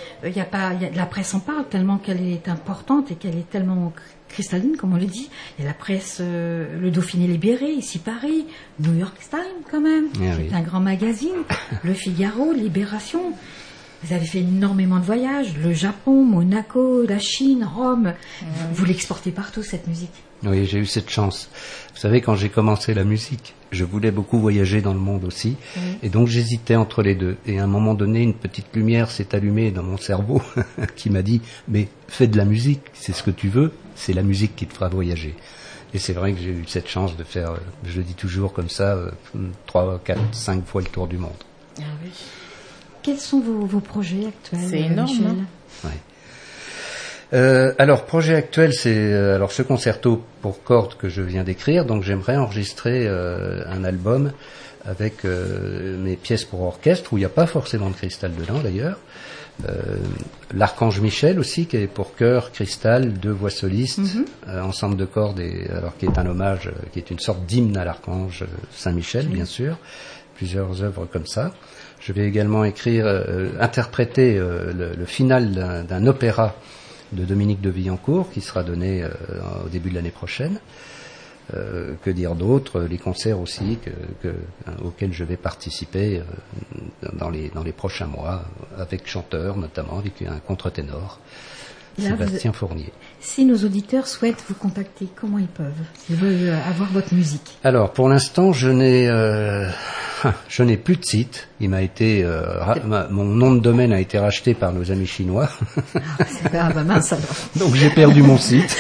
la presse en parle tellement qu'elle est importante et qu'elle est tellement cristalline, comme on le dit. Il y a la presse, le Dauphiné Libéré, ici Paris, New York Times quand même, c'est un grand magazine, Le Figaro, Libération. Vous avez fait énormément de voyages, le Japon, Monaco, la Chine, Rome. Vous l'exportez partout, cette musique. Oui, j'ai eu cette chance. Vous savez, quand j'ai commencé la musique, je voulais beaucoup voyager dans le monde aussi. Et donc j'hésitais entre les deux. Et à un moment donné, une petite lumière s'est allumée dans mon cerveau qui m'a dit « Mais fais de la musique, c'est ce que tu veux, c'est la musique qui te fera voyager. » Et c'est vrai que j'ai eu cette chance de faire, je le dis toujours comme ça, 3, 4, 5 fois le tour du monde. Ah oui. Quels sont vos projets actuels, C'est énorme, Michel? hein. Ouais. Alors, projet actuel, c'est alors ce concerto pour cordes que je viens d'écrire. Donc, j'aimerais enregistrer un album avec mes pièces pour orchestre, où il n'y a pas forcément de cristal dedans, d'ailleurs. L'Archange Michel aussi, qui est pour chœur, cristal, 2 voix solistes, ensemble de cordes, alors qui est un hommage, qui est une sorte d'hymne à l'Archange Saint-Michel, bien sûr. Plusieurs œuvres comme ça. Je vais également interpréter le final d'un opéra de Dominique de Villancourt qui sera donné au début de l'année prochaine. Que dire d'autre? Les concerts aussi auxquels je vais participer dans les prochains mois, avec chanteurs notamment, avec un contre-ténor, Sébastien Fournier. Si nos auditeurs souhaitent vous contacter, comment ils peuvent? S'ils veulent avoir votre musique. Alors, pour l'instant, je n'ai plus de site. Il m'a été, mon nom de domaine a été racheté par nos amis chinois. Mince alors. Donc j'ai perdu mon site.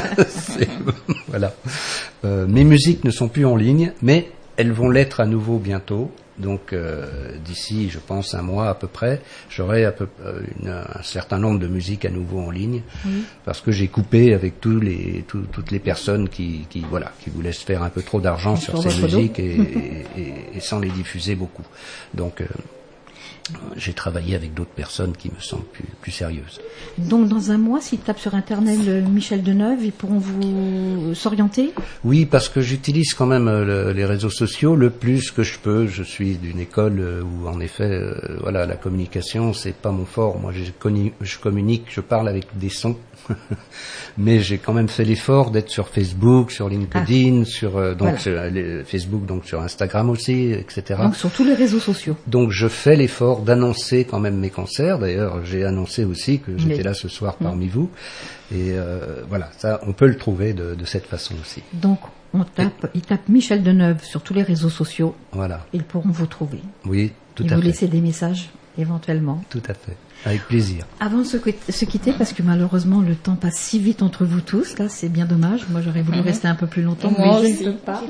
Voilà. Mes musiques ne sont plus en ligne, mais elles vont l'être à nouveau bientôt. Donc d'ici, je pense, 1 mois à peu près, j'aurai un certain nombre de musiques à nouveau en ligne, parce que j'ai coupé avec toutes les personnes qui voulaient se faire un peu trop d'argent sur ces musiques et sans les diffuser beaucoup. Donc j'ai travaillé avec d'autres personnes qui me semblent plus sérieuses. Donc dans 1 mois, s'ils tapent sur Internet Michel Deneuve, ils pourront vous s'orienter? Oui, parce que j'utilise quand même les réseaux sociaux le plus que je peux. Je suis d'une école où en effet, la communication, c'est pas mon fort. Moi, je communique, je parle avec des sons. Mais j'ai quand même fait l'effort d'être sur Facebook, sur LinkedIn, sur Facebook, donc sur Instagram aussi, etc. Donc sur tous les réseaux sociaux. Donc je fais l'effort d'annoncer quand même mes concerts. D'ailleurs, j'ai annoncé aussi que j'étais là ce soir parmi vous. Et ça, on peut le trouver de cette façon aussi. Donc ils tapent Michel Deneuve sur tous les réseaux sociaux. Voilà. Ils pourront vous trouver. Oui, tout à fait. Et vous laisser des messages éventuellement. Tout à fait. Avec plaisir. Avant de se quitter, parce que malheureusement le temps passe si vite entre vous tous, là c'est bien dommage. Moi j'aurais voulu rester un peu plus longtemps, mais je ne peux pas.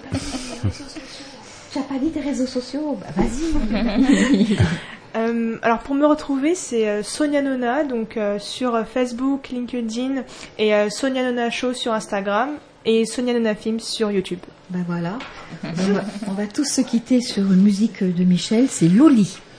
Tu n'as pas dit tes réseaux sociaux? Vas-y. Alors pour me retrouver, c'est Sonia Nona, donc sur Facebook, LinkedIn, et Sonia Nona Show sur Instagram, et Sonia Nona Films sur YouTube. Ben voilà. On va tous se quitter sur une musique de Michel, c'est Loli.